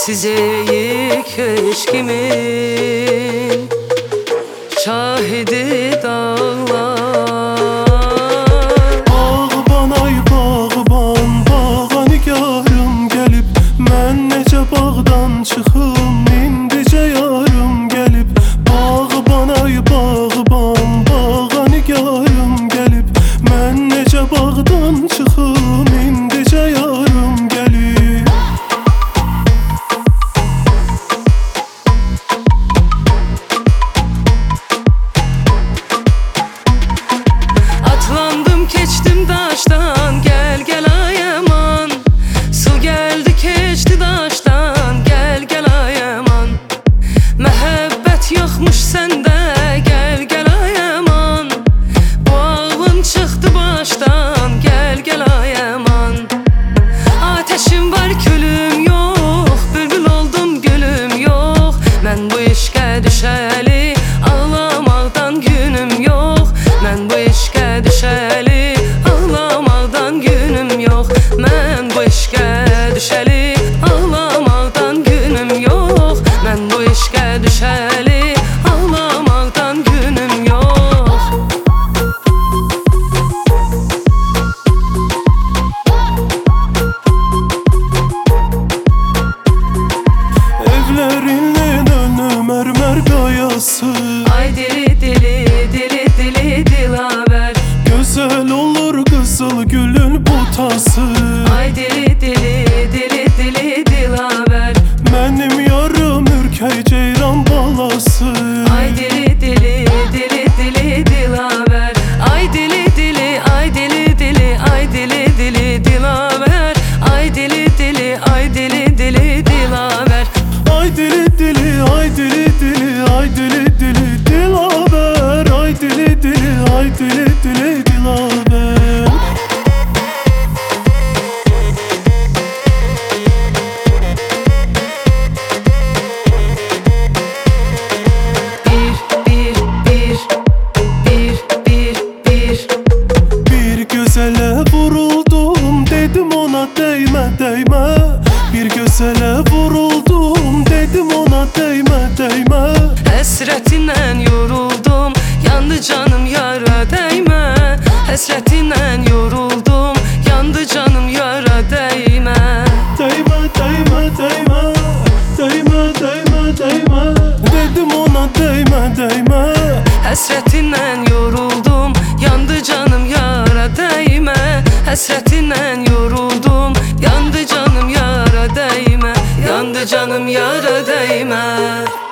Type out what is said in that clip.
Sizeyik eşkimin şahidi dağlar. Bağban ay bağban, bağa nigarım gelip, mən necə bağdan çıxım, indicə yarım gelip. Bağban ay bağban, bağa nigarım gelip, mən necə bağdan çıxım, indicə yarım gelip. Atlandım keçtim daştan, gel gel ay aman. Su geldi keçti daştan, gel gel ay aman. Məhəbbət yoxmuş səndə, gel gel ay aman. Bu ağlın çıxdı başdan, gel gel ay aman. Ateşim var külüm yox, bülbül oldum gülüm yox. Mən bu eşqə düşəli, ağlamaqdan günüm yox. Mən bu eşqə düşəli, ağlamaqdan günüm yox. Mən bu eşqə düşəli, ağlamaqdan günüm yox. Mən bu eşqə düşəli, ağlamaqdan günüm yox. Evlərinlə önü mərmər qayası, Ay dili dili dili dili dilaver. gözəl olur qızıl gülün butası. Ay dili dili dili dili dilaver. Mənim yarım ürkək ceyran balası. Ay dili dili dili dili dilaver. Ay dili dili ay dili dili ay dili dili dilaver. Ay dili dili ay dili dili dilaver. Ay dili dili ay dili dili ay dili dili dilaver. Ay dili dili ay dili dili dilaver. Bir gözələ vuruldum, dedim ona dəymə dəymə. Bir gözələ vuruldum, dedim ona dəymə dəymə. Həsrətindən yoruldum, yandı canım yara dəymə. Həsrətindən yoruldum, yandı canım yara dəymə. Dəymə dəymə dəymə, dəymə dəymə dəymə. Dedim ona dəymə dəymə. Həsrətindən yoruldum, yandı canım yara dəymə. Həsrətindən yoruldum, yandı canım yara dəymə. Yandı canım yara dəymə.